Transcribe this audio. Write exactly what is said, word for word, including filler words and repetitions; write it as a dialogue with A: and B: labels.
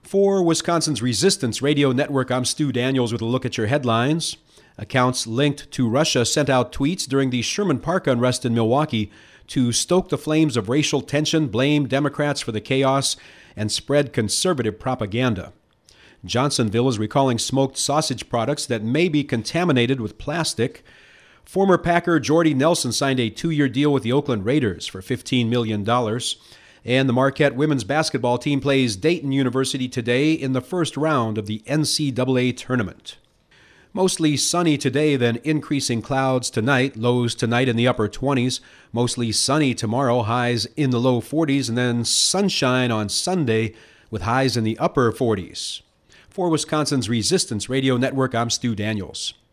A: For Wisconsin's Resistance Radio Network, I'm Stu Daniels with a look at your headlines. Accounts linked to Russia sent out tweets during the Sherman Park unrest in Milwaukee to stoke the flames of racial tension, blame Democrats for the chaos, and spread conservative propaganda. Johnsonville is recalling smoked sausage products that may be contaminated with plastic. Former Packer Jordy Nelson signed a two-year deal with the Oakland Raiders for fifteen million dollars. And the Marquette women's basketball team plays Dayton University today in the first round of the N C double A tournament. Mostly sunny today, then increasing clouds tonight, lows tonight in the upper twenties. Mostly sunny tomorrow, highs in the low forties, and then sunshine on Sunday with highs in the upper forties. For Wisconsin's Resistance Radio Network, I'm Stu Daniels.